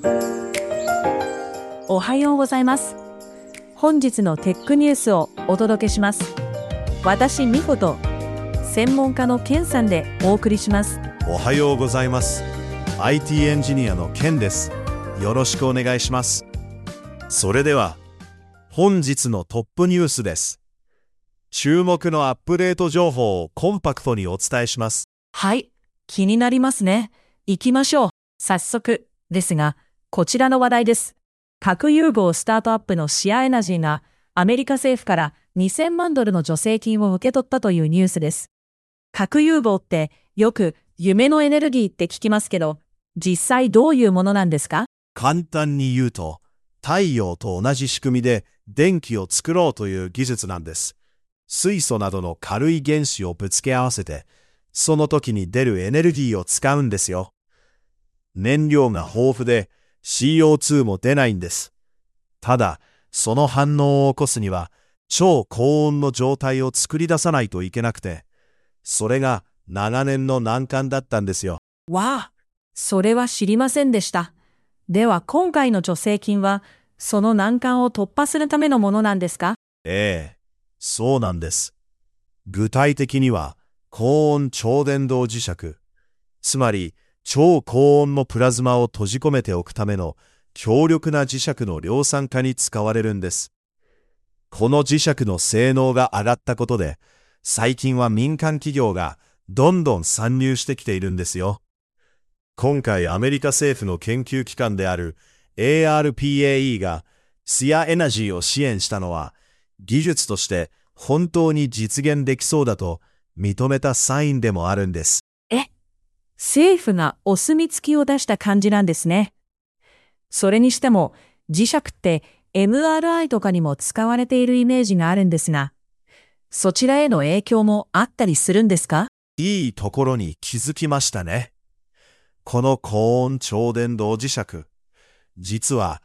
おはようございます。本日のテックニュースをお届けします。私、美穂と専門家のケンさんでお送りします。 おはようございます。IT エンジニアのケンです。よろしくお願いします。それでは、本日のトップニュースです。注目のアップデート情報をコンパクトにお伝えします。 はい、気になりますね。行きましょう。早速ですが、こちらの話題です。核融合スタートアップのシアエナジーがアメリカ政府から2000万ドルの助成金を受け取ったというニュースです。核融合ってよく夢のエネルギーって聞きますけど、実際どういうものなんですか？ 簡単に言うと、太陽と同じ仕組みで電気を作ろうという技術なんです。水素などの軽い原子をぶつけ合わせて、その時に出るエネルギーを使うんですよ。燃料が豊富で CO2 も出ないんです。ただ、その反応を起こすには、超高温の状態を作り出さないといけなくて、それが長年の難関だったんですよ。 わあ、それは知りませんでした。では今回の助成金は、その難関を突破するためのものなんですか？ ええ、そうなんです。具体的には、高温超伝導磁石、つまり超高温のプラズマを閉じ込めておくための強力な磁石の量産化に使われるんです。この磁石の性能が上がったことで、最近は民間企業がどんどん参入してきているんですよ。今回アメリカ政府の研究機関である ARPAE がシアエナジーを支援したのは、技術として本当に実現できそうだと認めたサインでもあるんです。 政府がお墨付きを出した感じなんですね。それにしても磁石って MRI とかにも使われているイメージがあるんですが、そちらへの影響もあったりするんですか？ いいところに気づきましたね。この高温超伝導磁石、実は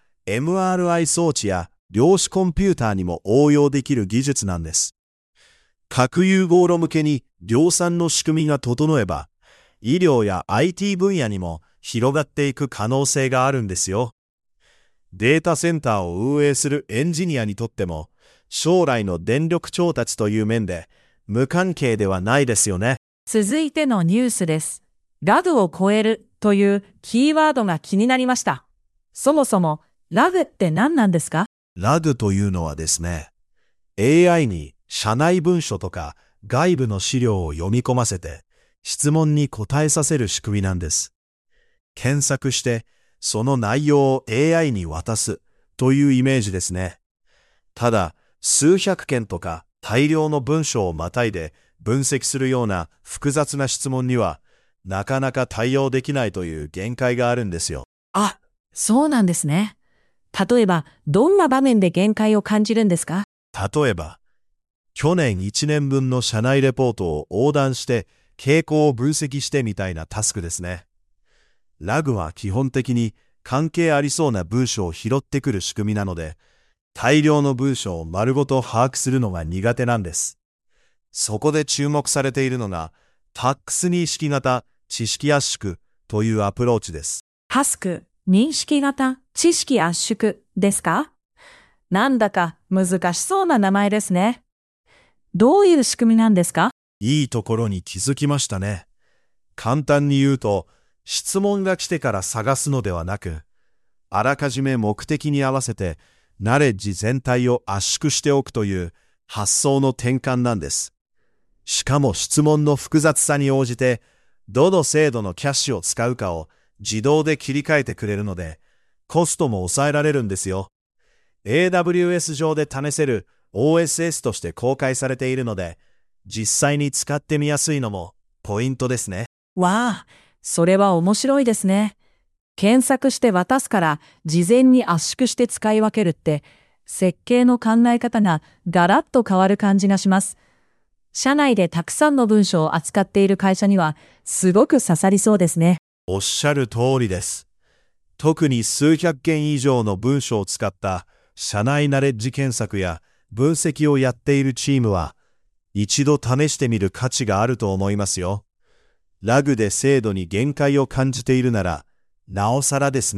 MRI 装置や量子コンピューターにも応用できる技術なんです。核融合炉向けに量産の仕組みが整えば、医療や IT 分野にも広がっていく可能性があるんですよ。データセンターを運営するエンジニアにとっても、将来の電力調達という面で無関係ではないですよね。 続いてのニュースです。ラグを超えるというキーワードが気になりました。そもそもラグって何なんですか？ ラグというのはですね、AI に社内文書とか外部の資料を読み込ませて質問に答えさせる仕組みなんです。検索してその内容を AI に渡すというイメージですね。ただ、数百件とか大量の文章をまたいで分析するような複雑な質問にはなかなか対応できないという限界があるんですよ。 あ、そうなんですね。例えば、どんな場面で限界を感じるんですか？ 例えば、去年1年分の社内レポートを横断して傾向を分析してみたいなタスクですね。ラグは基本的に関係ありそうな文章を拾ってくる仕組みなので、大量の文章を丸ごと把握するのが苦手なんです。そこで注目されているのが、タックス認識型知識圧縮というアプローチです。 タスク、認識型、知識圧縮ですか？なんだか難しそうな名前ですね。どういう仕組みなんですか？ いいところに気づきましたね。簡単に言うと、質問が来てから探すのではなく、あらかじめ目的に合わせてナレッジ全体を圧縮しておくという発想の転換なんです。しかも質問の複雑さに応じて、どの精度のキャッシュを使うかを自動で切り替えてくれるので、コストも抑えられるんですよ。AWS 上で試せる OSS として公開されているので、実際に使ってみやすいのもポイントですね。 わあ、それは面白いですね。検索して渡すから事前に圧縮して使い分けるって、設計の考え方がガラッと変わる感じがします。社内でたくさんの文章を扱っている会社にはすごく刺さりそうですね。 おっしゃる通りです。特に数百件以上の文章を使った社内ナレッジ検索や分析をやっているチームは、一度試してみる価値があると思いますよ。ラグで精度に限界を感じているなら、なおさらですね。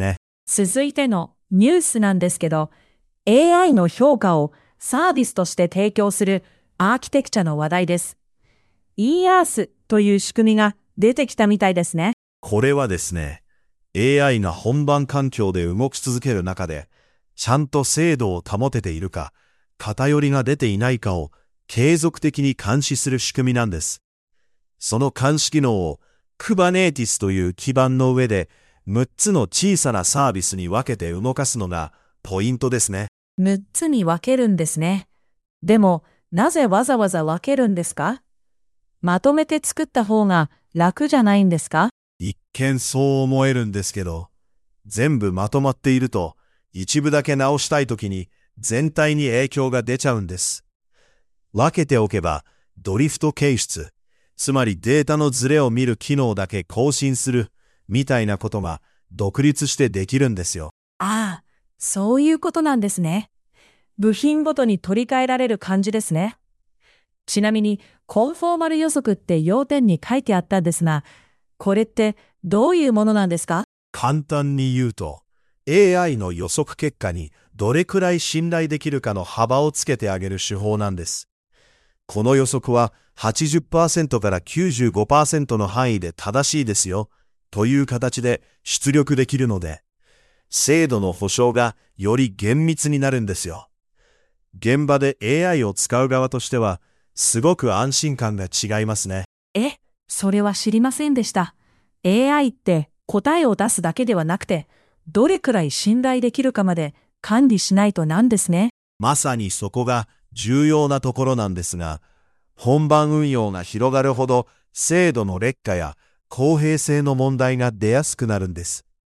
続いてのニュースなんですけど、AI の評価をサービスとして提供するアーキテクチャの話題です。eArth という仕組みが出てきたみたいですね。 これはですね、AI が本番環境で動き続ける中で、ちゃんと精度を保てているか、偏りが出ていないかを継続的に監視する仕組みなんです。その監視機能を Kubernetes という基盤の上で6つの小さなサービスに分けて動かすのがポイントですね。 6つに分けるんですね。でも、なぜわざわざ分けるんですか？まとめて作った方が楽じゃないんですか？ 一見そう思えるんですけど、全部まとまっていると一部だけ直したいときに全体に影響が出ちゃうんです。分けておけばドリフト検出、つまりデータのズレを見る機能だけ更新するみたいなことが独立してできるんですよ。 ああ、そういうことなんですね。部品ごとに取り替えられる感じですね。ちなみに、コンフォーマル予測って要点に書いてあったんですが、これってどういうものなんですか？ 簡単に言うと、AI の予測結果にどれくらい信頼できるかの幅をつけてあげる手法なんです。この予測は 80% から 95% の範囲で正しいですよという形で出力できるので、精度の保証がより厳密になるんですよ。現場で AI を使う側としては、すごく安心感が違いますね。 それは知りませんでした。AI って答えを出すだけではなくて、どれくらい信頼できるかまで管理しないとなんですね。 まさにそこが重要なところなんですが、本番運用が広がるほど精度の劣化や公平性の問題が出やすくなるんです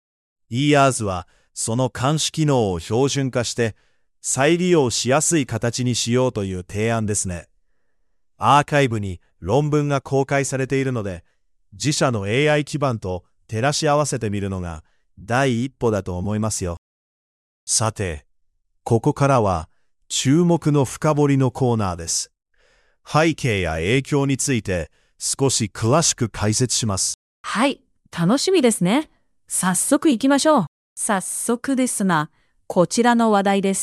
。eArth はその監視機能を標準化して再利用しやすい形にしようという提案ですね。アーカイブに論文が公開されているので、自社の AI 基盤と照らし合わせてみるのが第一歩だと思いますよ。さて、ここからは注目の深掘りのコーナーです。背景や影響について少し詳しく解説します。 はい、楽しみですね。早速行きましょう。早速ですが、こちらの話題です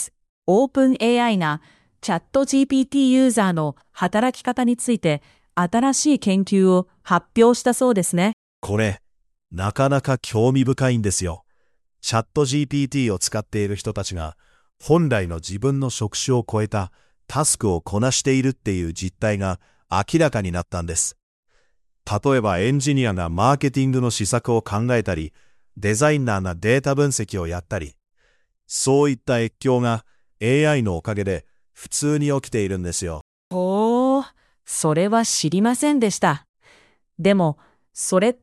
。OpenAI がチャット GPT ユーザーの働き方について新しい研究を発表したそうですね。 これ、なかなか興味深いんですよ。チャット GPT を使っている人たちが本来の自分の職種を超えたタスクをこなしているっていう実態が明らかになったんです。例えばエンジニアがマーケティングの施策を考えたり、デザイナーがデータ分析をやったり、そういった越境が AI のおかげで普通に起きているんですよ。 ほー、それは知りませんでした。でも、それって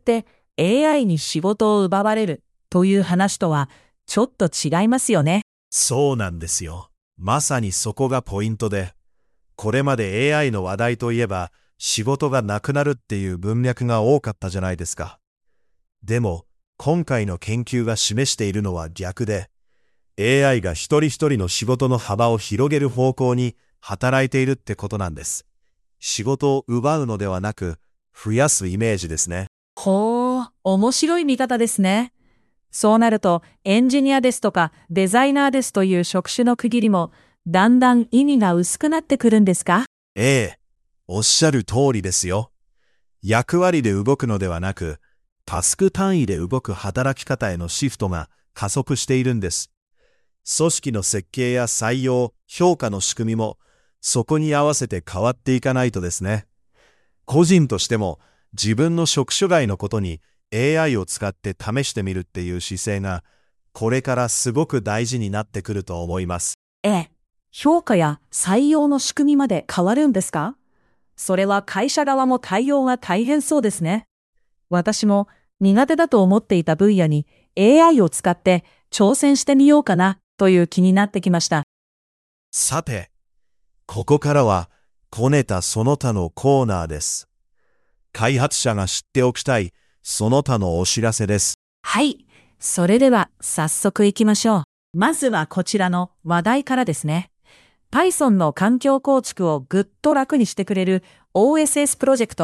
AI に仕事を奪われるという話とはちょっと違いますよね。 そうなんですよ。まさにそこがポイントで、これまで AI の話題といえば仕事がなくなるっていう文脈が多かったじゃないですか。でも、今回の研究が示しているのは逆で、AI が一人一人の仕事の幅を広げる方向に働いているってことなんです。仕事を奪うのではなく、増やすイメージですね。 ほー、面白い見方ですね。そうなると、エンジニアですとかデザイナーですという職種の区切りも、だんだん意味が薄くなってくるんですか？ おっしゃる通りですよ。役割で動くのではなく、タスク単位で動く働き方へのシフトが加速しているんです。組織の設計や採用、評価の仕組みも、そこに合わせて変わっていかないとですね。個人としても、自分の職種外のことに AI を使って試してみるっていう姿勢が、これからすごく大事になってくると思います。 評価や採用の仕組みまで変わるんですか？それは会社側も対応が大変そうですね。私も苦手だと思っていた分野に AI を使って挑戦してみようかなという気になってきました。 さて、ここからはこねたその他のコーナーです。開発者が知っておきたいその他のお知らせです。 はい、それでは早速行きましょう。まずはこちらの話題からですね。Python の環境構築をぐっと楽にしてくれる OSS プロジェク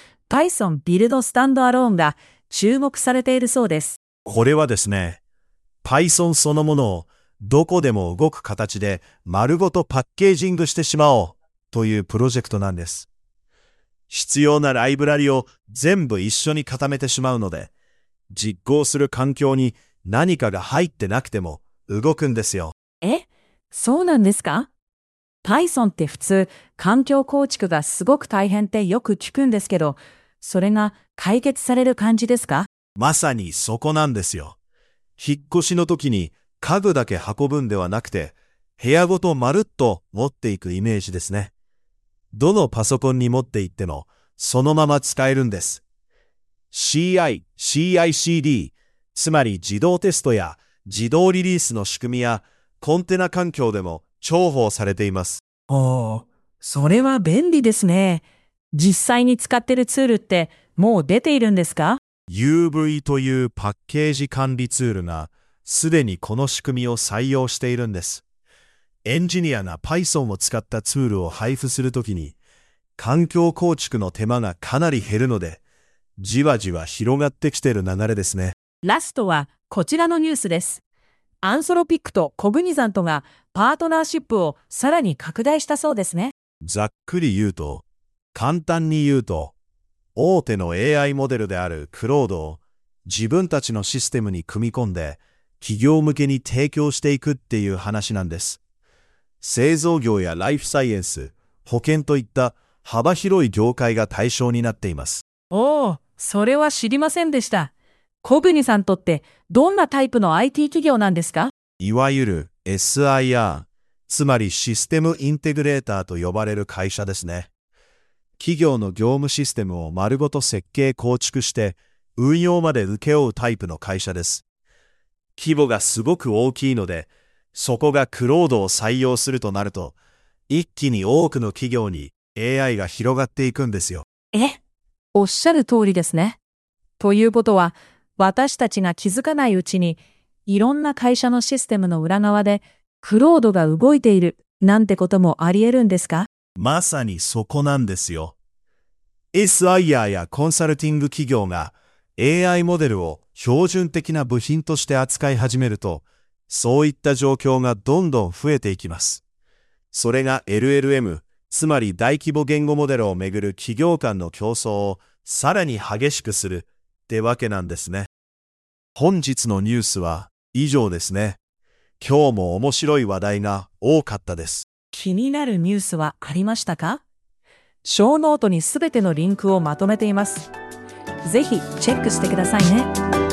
ト、Python Build Standalone が注目されているそうです。 これはですね、 Python そのものをどこでも動く形で丸ごとパッケージングしてしまおうというプロジェクトなんです。必要なライブラリを全部一緒に固めてしまうので、実行する環境に何かが入ってなくても動くんですよ。 そうなんですか？ Python って普通、環境構築がすごく大変ってよく聞くんですけど、それが解決される感じですか？ まさにそこなんですよ。引っ越しの時に家具だけ運ぶんではなくて、部屋ごとまるっと持っていくイメージですね。どのパソコンに持っていっても、そのまま使えるんです。CI、CI/CD、つまり自動テストや自動リリースの仕組みやコンテナ環境でも重宝されています。 それは便利ですね。実際に使ってるツールってもう出ているんですか？ UV というパッケージ管理ツールがすでにこの仕組みを採用しているんです。エンジニアが Python を使ったツールを配布するときに、環境構築の手間がかなり減るので、じわじわ広がってきている流れですね。 ラストはこちらのニュースです。アンソロピックとコグニザントがパートナーシップをさらに拡大したそうですね。 ざっくり言うと、簡単に言うと、大手の AI モデルであるクロードを自分たちのシステムに組み込んで、企業向けに提供していくっていう話なんです。製造業やライフサイエンス、保険といった幅広い業界が対象になっています。 それは知りませんでした。コグニさんとってどんなタイプの IT 企業なんですか？ いわゆる SIR、つまりシステムインテグレーターと呼ばれる会社ですね。企業の業務システムを丸ごと設計構築して運用まで請け負うタイプの会社です。規模がすごく大きいので、そこがクロードを採用するとなると、一気に多くの企業に AI が広がっていくんですよ。 おっしゃる通りですね。ということは、私たちが気づかないうちに、いろんな会社のシステムの裏側で、クロードが動いているなんてこともあり得るんですか？ まさにそこなんですよ。SIR やコンサルティング企業が AI モデルを標準的な部品として扱い始めると、そういった状況がどんどん増えていきます。それが LLM、つまり大規模言語モデルをめぐる企業間の競争をさらに激しくするってわけなんですね。本日のニュースは以上ですね。今日も面白い話題が多かったです。 気になるニュースはありましたか？ショーノートにすべてのリンクをまとめています。ぜひチェックしてくださいね。